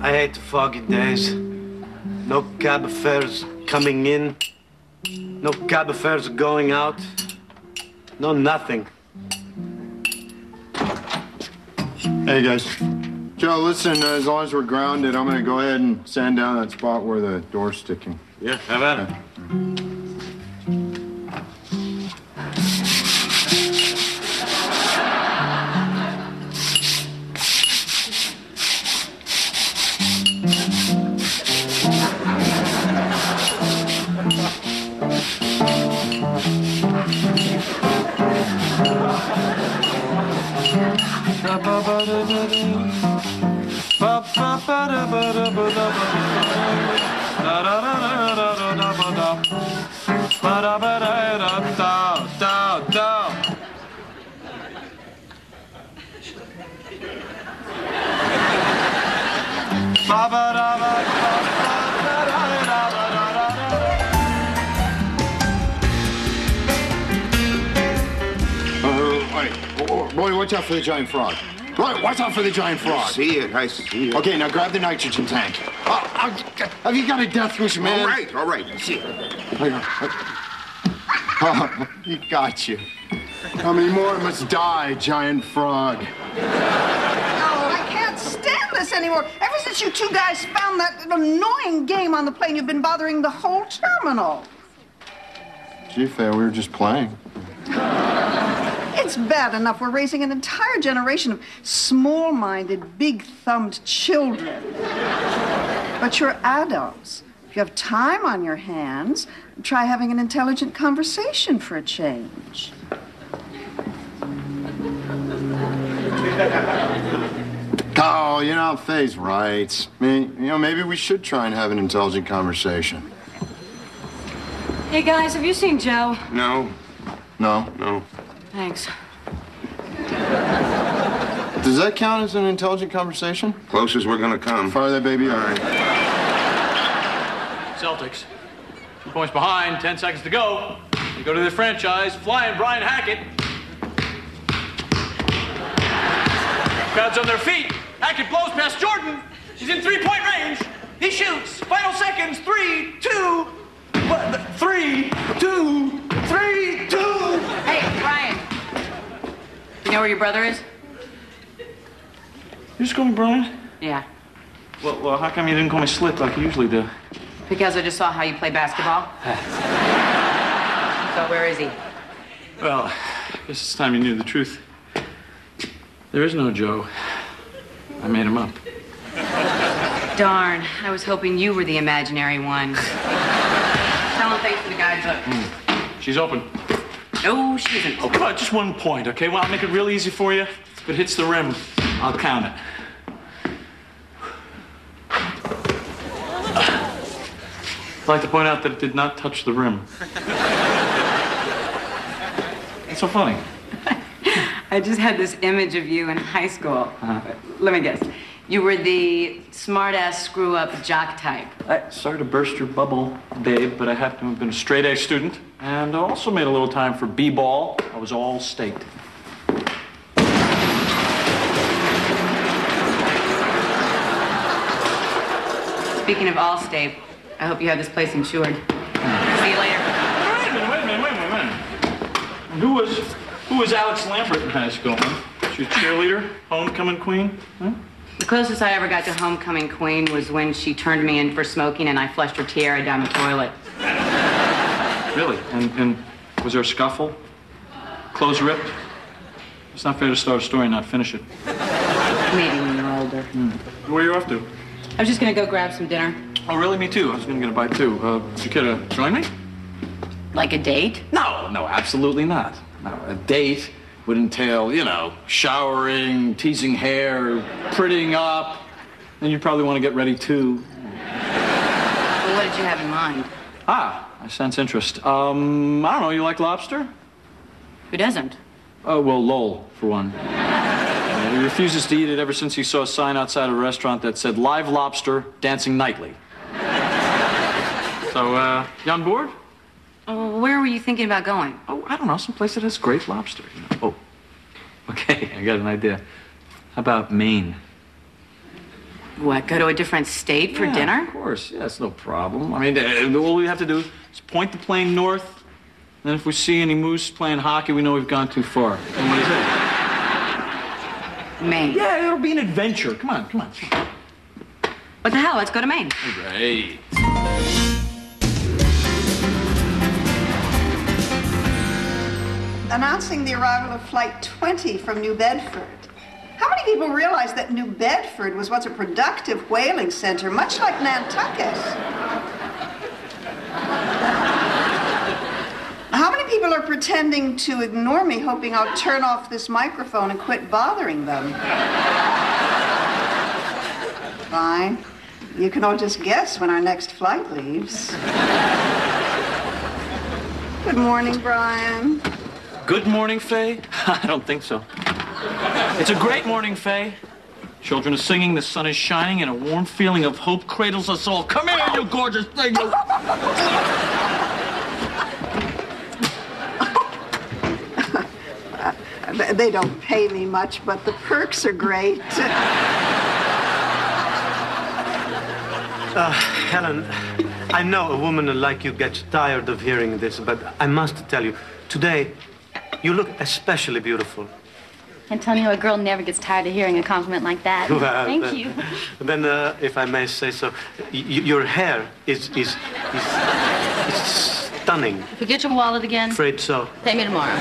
I hate the foggy days. No cab fares coming in. No cab fares going out. No nothing. Hey, guys. Joe, listen, as long as we're grounded, I'm gonna go ahead and sand down that spot where the door's sticking. Yeah, have at it. Boy, watch out for the giant frog. Right, watch out for the giant frog. I see it. Okay, now grab the nitrogen tank. Have you got a death wish, man? All right. I see it. Oh, he got you. How many more must die, giant frog? Oh, I can't stand this anymore. Ever since you two guys found that annoying game on the plane, you've been bothering the whole terminal. Gee, Faye, we were just playing. It's bad enough we're raising an entire generation of small-minded, big-thumbed children. But you're adults. If you have time on your hands, try having an intelligent conversation for a change. Oh, you know, Faye's right. I mean, maybe we should try and have an intelligent conversation. Hey, guys, have you seen Joe? No. No? Thanks. Does that count as an intelligent conversation? Close as we're gonna come. Fire that baby up. All right. Celtics. 2 points behind, 10 seconds to go. You go to the franchise, flying Brian Hackett. Crowd's on their feet. Hackett blows past Jordan. He's in 3-point range. He shoots. Final seconds. 3, 2, 3, 2, 3, 2. Hey, Brian. You know where your brother is? You just call me Brian? Yeah. Well, how come you didn't call me Slick like you usually do? Because I just saw how you play basketball. So where is he? Well, I guess it's time you knew the truth. There is no Joe. I made him up. Darn, I was hoping you were the imaginary one. Tell him thanks for the guys up. She's open. No, she isn't. Oh, come on, just 1 point, okay? Well, I'll make it real easy for you. If it hits the rim, I'll count it. I'd like to point out that it did not touch the rim. What's so funny? I just had this image of you in high school. Let me guess. You were the smart-ass, screw-up jock type. Sorry to burst your bubble, babe, but I happen to have been a straight-A student and also made a little time for b-ball. I was all state. Speaking of Allstate, I hope you have this place insured. See you later. Wait a minute. Who was Alex Lambert in high school, huh? She was cheerleader, homecoming queen, huh? The closest I ever got to homecoming queen was when she turned me in for smoking and I flushed her tiara down the toilet. Really? And was there a scuffle? Clothes ripped? It's not fair to start a story and not finish it. Maybe when you're older. Where are you off to? I was just gonna go grab some dinner. Oh, really? Me too. I was gonna get a bite too. Would you care to join me? Like a date? No, absolutely not. No, a date would entail, showering, teasing hair, prettying up. And you'd probably want to get ready too. Well, what did you have in mind? I sense interest. I don't know, you like lobster? Who doesn't? Oh, well, Lowell, for one. He refuses to eat it ever since he saw a sign outside a restaurant that said, "Live lobster, dancing nightly." So, you on board? Where were you thinking about going? Oh, I don't know, someplace that has great lobster. Oh, okay, I got an idea. How about Maine? What, go to a different state for Yeah, dinner? Of course. Yeah, that's no problem. I mean, all we have to do is point the plane north. Then if we see any moose playing hockey, we know we've gone too far. And what is it? Maine. Yeah, it'll be an adventure. Come on, come on. What the hell? Let's go to Maine. Great. Announcing the arrival of Flight 20 from New Bedford. How many people realize that New Bedford was once a productive whaling center, much like Nantucket? How many people are pretending to ignore me, hoping I'll turn off this microphone and quit bothering them? Fine. You can all just guess when our next flight leaves. Good morning, Brian. Good morning, Faye? I don't think so. It's a great morning, Faye. Children are singing, the sun is shining, and a warm feeling of hope cradles us all. Come here, you gorgeous thing! They don't pay me much, but the perks are great. Helen, I know a woman like you gets tired of hearing this, but I must tell you, today, you look especially beautiful. Antonio, a girl never gets tired of hearing a compliment like that. Well, Thank you. Then, if I may say so, your hair is stunning. Forget your wallet again. Afraid so. Pay me tomorrow.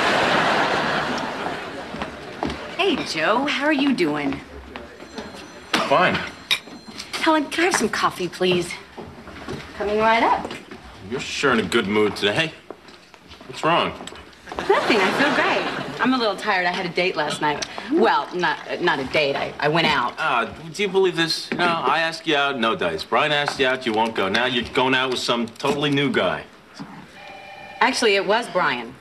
Hey, Joe, how are you doing? Fine. Helen, can I have some coffee, please? Coming right up. You're sure in a good mood today. What's wrong? Nothing, I feel great. I'm a little tired. I had a date last night. Well, not a date. I went out. Do you believe this? No, I asked you out, no dice. Brian asked you out, you won't go. Now you're going out with some totally new guy. Actually, it was Brian.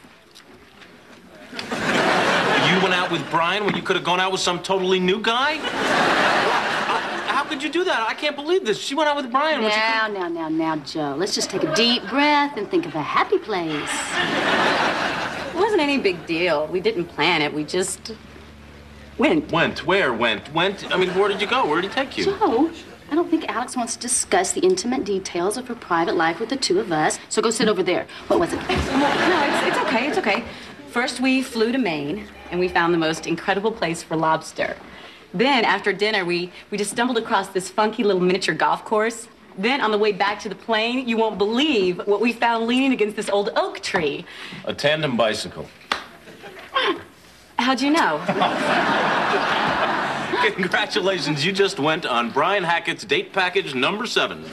You went out with Brian when you could have gone out with some totally new guy? How could you do that? I can't believe this. She went out with Brian when she could... Now, Joe. Let's just take a deep breath and think of a happy place. It wasn't any big deal. We didn't plan it. We just went. Went? Where went? Went? I mean, where did you go? Where did he take you? Joe, I don't think Alex wants to discuss the intimate details of her private life with the two of us. So go sit over there. What was it? No, it's okay. It's okay. First, we flew to Maine, and we found the most incredible place for lobster. Then, after dinner, we just stumbled across this funky little miniature golf course. Then, on the way back to the plane, you won't believe what we found leaning against this old oak tree. A tandem bicycle. How'd you know? Congratulations, you just went on Brian Hackett's date package number 7.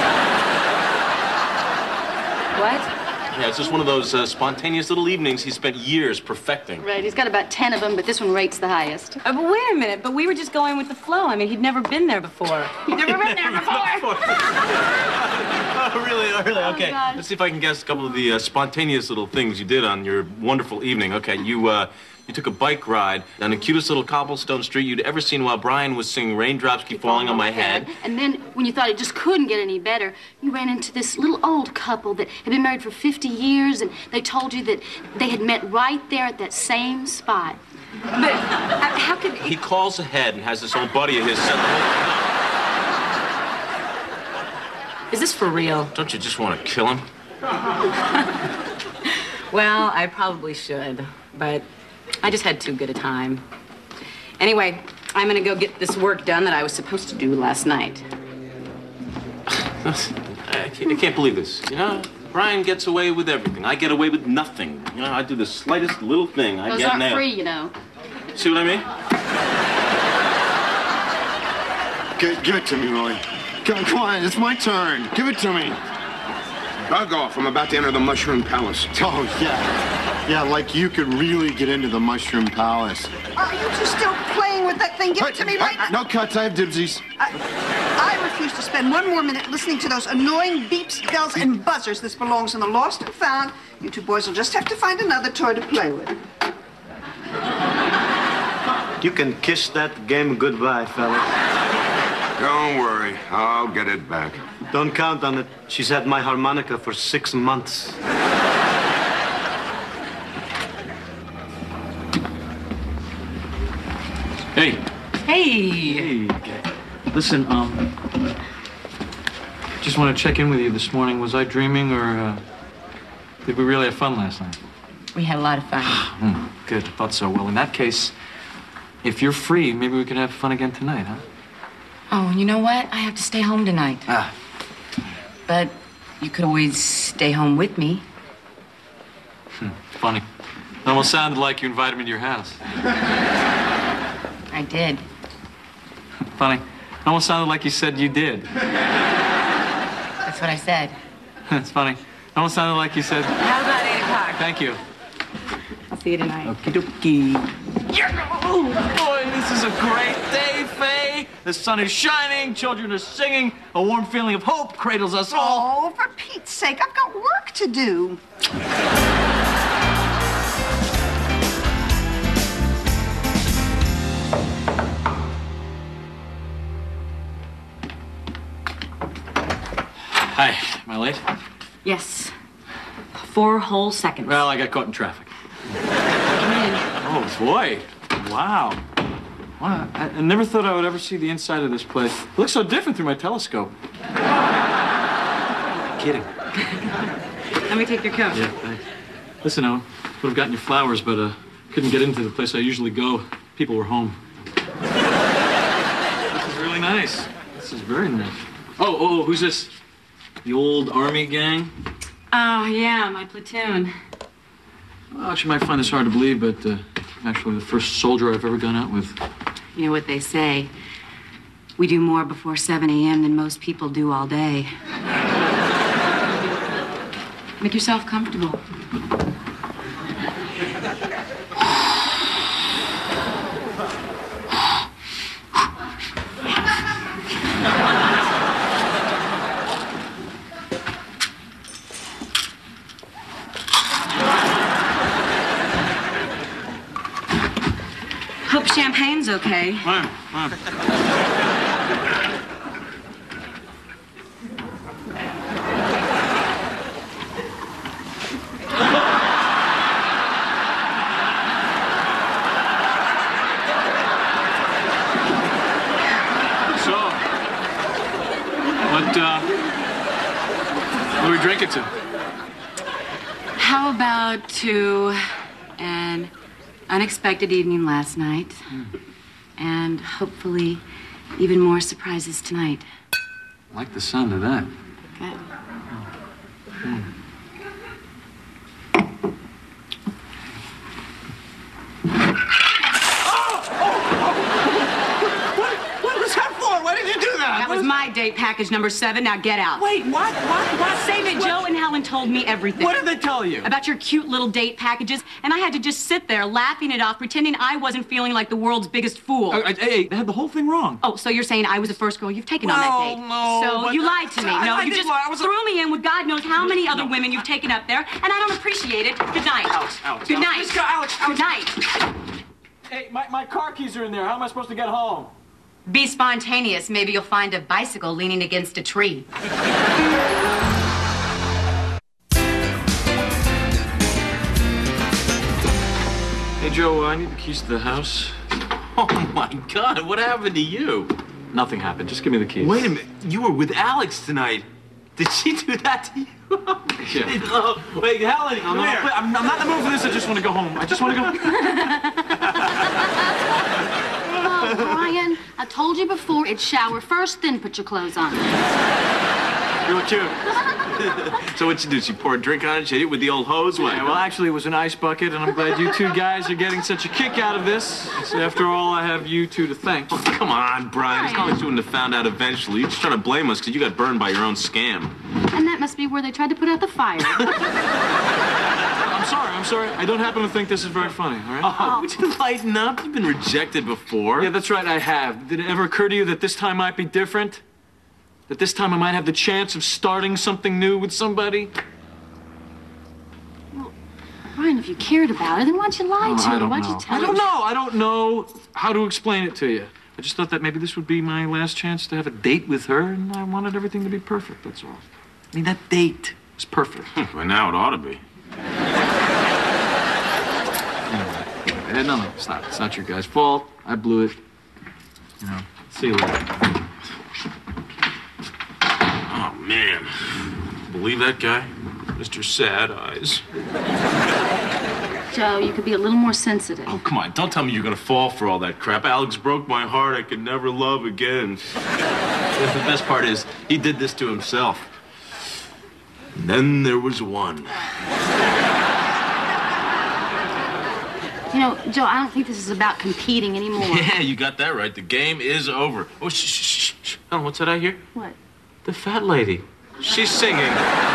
What? Yeah, it's just one of those spontaneous little evenings he spent years perfecting. Right, he's got about 10 of them, but this one rates the highest. But wait a minute, but we were just going with the flow. I mean, he'd never been there before. He'd never been there before. Oh, really? Okay. God. Let's see if I can guess a couple of the spontaneous little things you did on your wonderful evening. Okay, you took a bike ride down the cutest little cobblestone street you'd ever seen while Brian was singing Raindrops Keep Falling on My Head. And then, when you thought it just couldn't get any better, you ran into this little old couple that had been married for 50 years, and they told you that they had met right there at that same spot. But how could... He calls ahead and has this old buddy of his set the whole... Is this for real? Don't you just want to kill him? Well, I probably should, but I just had too good a time. Anyway, I'm gonna go get this work done that I was supposed to do last night. I can't believe this. You know, Brian gets away with everything. I get away with nothing. You know, I do the slightest little thing. I Those get aren't nailed. free, you know. See what I mean? Give it to me, Roy. Come on, it's my turn. Give it to me. Bug off. I'm about to enter the Mushroom Palace. Oh, yeah. Yeah, like you could really get into the Mushroom Palace. Are you two still playing with that thing? Give it to me right now. No cuts, I have dibsies. I refuse to spend one more minute listening to those annoying beeps, bells, and buzzers. This belongs in the lost and found. You two boys will just have to find another toy to play with. You can kiss that game goodbye, fellas. Don't worry. I'll get it back. Don't count on it. She's had my harmonica for 6 months. Hey. Hey! Listen, just want to check in with you this morning. Was I dreaming, or did we really have fun last night? We had a lot of fun. Good, I thought so. Well, in that case, if you're free, maybe we could have fun again tonight, huh? Oh, you know what? I have to stay home tonight. Ah. But you could always stay home with me. Funny. It almost sounded like you invited me to your house. I did. Funny. It almost sounded like you said you did. That's what I said. It's funny. It almost sounded like you said... How about 8 o'clock? Thank you. I'll see you tonight. Okie dokie. Oh, boy, this is a great day, Faye. The sun is shining, children are singing, a warm feeling of hope cradles us all. Oh, for Pete's sake, I've got work to do. Hi, am I late? Yes. 4 whole seconds. Well, I got caught in traffic. Come in. Oh, boy. Wow. Wow. I never thought I would ever see the inside of this place. It looks so different through my telescope. Kidding. Let me take your coat. Yeah, thanks. Listen, I would have gotten your flowers, but couldn't get into the place I usually go. People were home. This is really nice. This is very nice. Oh, who's this? The old army gang? Oh, yeah, my platoon. Well, actually, you might find this hard to believe, but I'm actually the first soldier I've ever gone out with. You know what they say? We do more before 7 a.m. than most people do all day. Make yourself comfortable. Hope champagne's okay. Fine. So, what are we drinking to? How about to an unexpected evening last night, and hopefully even more surprises tonight. I like the sound of that. Good. What was that for? Why did you do that? That was my date package number 7. Now get out. Wait, what? Save it. Joe and Helen told me everything. What did they tell you? About your cute little date packages, and I had to just sit there laughing it off, pretending I wasn't feeling like the world's biggest fool. Hey, they had the whole thing wrong. Oh, so you're saying I was the first girl you've taken on that date? No, So but- you lied to me. No, I you didn't just lie. threw me in with God knows how many other women you've taken up there, and I don't appreciate it. Good night. Alex, Good night. Let's go, Alex. Good night. Hey, my car keys are in there. How am I supposed to get home? Be spontaneous. Maybe you'll find a bicycle leaning against a tree. Hey, Joe, I need the keys to the house. Oh, my God. What happened to you? Nothing happened. Just give me the keys. Wait a minute. You were with Alex tonight. Did she do that to you? Yeah. Oh, wait, Helen, come here. I'm not in the mood for this. I just want to go home. I just want to go. Oh, Brian, I told you before, it's shower first, then put your clothes on. You're cute. So what'd she do? She poured a drink on it? She hit it with the old hose? What? Yeah, well, actually, it was an ice bucket, and I'm glad you two guys are getting such a kick out of this. So after all, I have you two to thank. Oh, come on, Brian. It's not like you wouldn't have found out eventually. You're just trying to blame us because you got burned by your own scam. And that must be where they tried to put out the fire. I'm sorry. I don't happen to think this is very funny, all right? Oh, would you lighten up? You've been rejected before. Yeah, that's right, I have. Did it ever occur to you that this time might be different? That this time I might have the chance of starting something new with somebody? Brian, if you cared about her, then why'd you lie to I her? don't Why'd know. you tell I her? don't know how to explain it to you. I just thought that maybe this would be my last chance to have a date with her, and I wanted everything to be perfect, that's all. I mean, that date was perfect. By now it ought to be. No, stop. It's not your guys' fault. I blew it. You know, see you later. man. Believe that guy? Mr. Sad Eyes. Joe, you could be a little more sensitive. Oh, come on. Don't tell me you're going to fall for all that crap. Alex broke my heart. I could never love again. The best part is, he did this to himself. And then there was one. You know, Joe, I don't think this is about competing anymore. Yeah, you got that right. The game is over. Oh, shh, shh, shh, shh. Oh, what's that I hear? What? The fat lady. She's singing.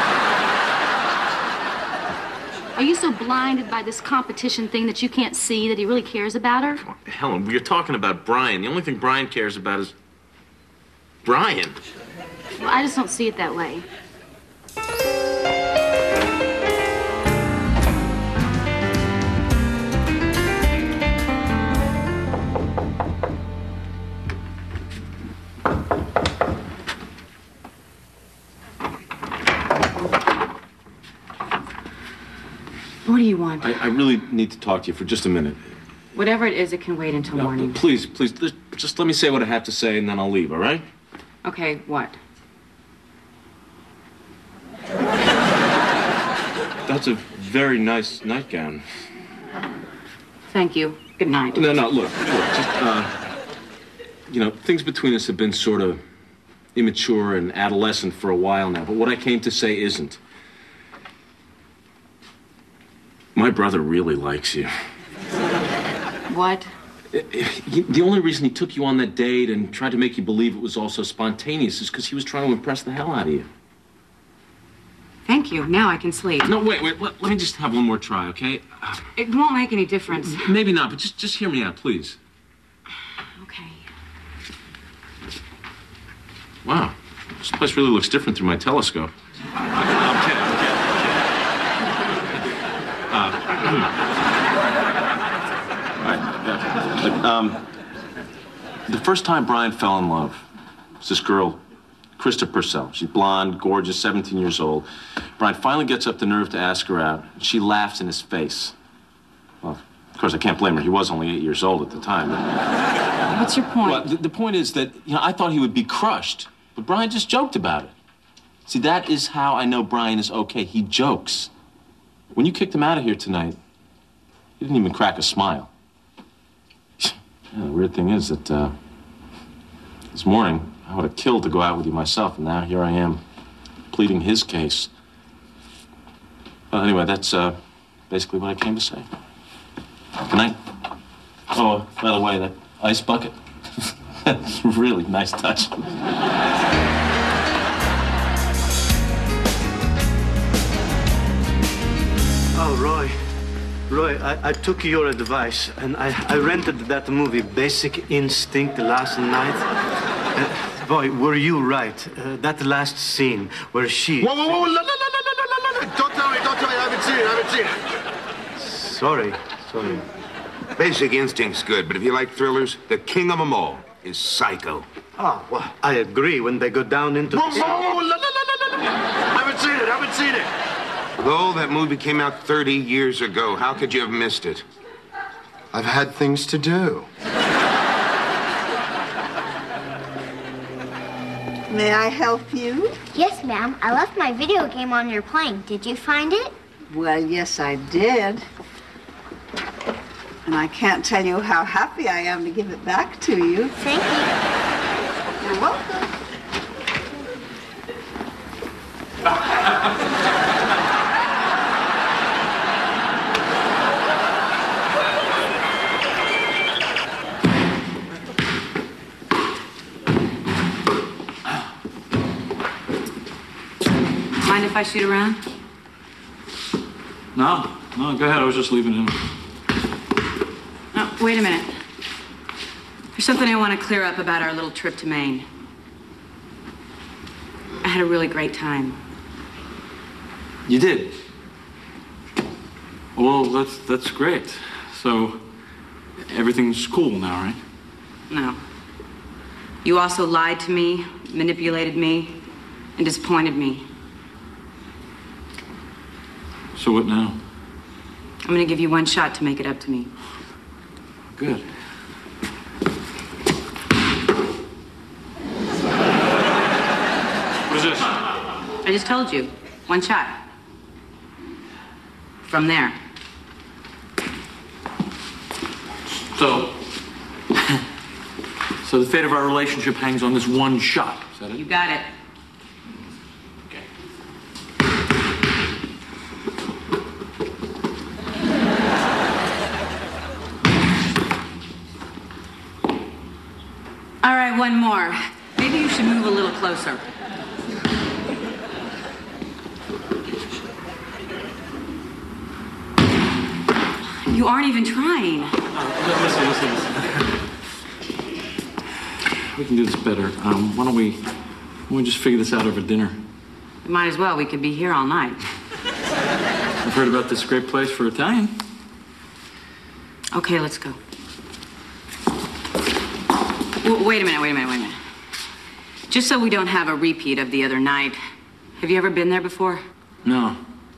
Are you so blinded by this competition thing that you can't see that he really cares about her? Helen, we're talking about Brian. The only thing Brian cares about is Brian. Well, I just don't see it that way. What do you want? I really need to talk to you for just a minute. Whatever it is, it can wait until morning. Please, just let me say what I have to say and then I'll leave, all right? Okay, what? That's a very nice nightgown. Thank you. Good night. No, look, just, you know, things between us have been sort of immature and adolescent for a while now, but what I came to say isn't. My brother really likes you. What? The only reason he took you on that date and tried to make you believe it was all so spontaneous is because he was trying to impress the hell out of you. Thank you. Now I can sleep. No, wait. Let me just have one more try, okay? It won't make any difference. Maybe not, but just hear me out, please. Okay. Wow. This place really looks different through my telescope. I'm kidding. The first time Brian fell in love was this girl, Krista Purcell. She's blonde, gorgeous, 17 years old. Brian finally gets up the nerve to ask her out, and she laughs in his face. Well, of course, I can't blame her. He was only 8 years old at the time. What's your point? Well, the point is that, you know, I thought he would be crushed, but Brian just joked about it. See, that is how I know Brian is okay. He jokes. When you kicked him out of here tonight, he didn't even crack a smile. Yeah, the weird thing is that this morning I would have killed to go out with you myself, and now here I am pleading his case. Well, anyway, that's basically what I came to say. Good night. Oh, by the way, that ice bucket, that's a really nice touch. Oh, Roy, I took your advice and I rented that movie, Basic Instinct, last night. Boy, were you right? That last scene where she... Whoa, no. Don't tell me, I haven't seen it. Sorry. Basic Instinct's good, but if you like thrillers, the king of them all is Psycho. Oh, well, I agree when they go down into... Whoa, haven't seen it. Though that movie came out 30 years ago, how could you have missed it? I've had things to do. May I help you? Yes, ma'am. I left my video game on your plane. Did you find it? Well, yes, I did. And I can't tell you how happy I am to give it back to you. Thank you. You're welcome. Mind if I shoot around? No, go ahead. I was just leaving him. Oh, wait a minute. There's something I want to clear up about our little trip to Maine. I had a really great time. You did? Well, that's great. So, everything's cool now, right? No. You also lied to me, manipulated me, and disappointed me. So what now? I'm going to give you one shot to make it up to me. Good. What is this? I just told you. One shot. From there. So, so the fate of our relationship hangs on this one shot. Is that it? You got it. Okay. All right, one more. Maybe you should move a little closer. You aren't even trying. Listen. We can do this better. Why don't we just figure this out over dinner? Might as well. We could be here all night. I've heard about this great place for Italian. Okay, let's go. Wait a minute. Just so we don't have a repeat of the other night, have you ever been there before? No.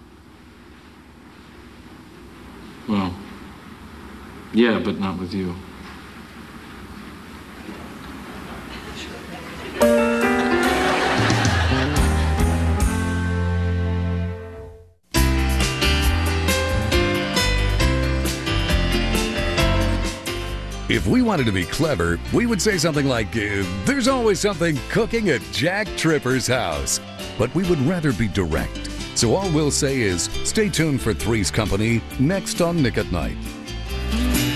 Well, yeah, but not with you. If we wanted to be clever, we would say something like, there's always something cooking at Jack Tripper's house. But we would rather be direct. So all we'll say is, stay tuned for Three's Company next on Nick at Night.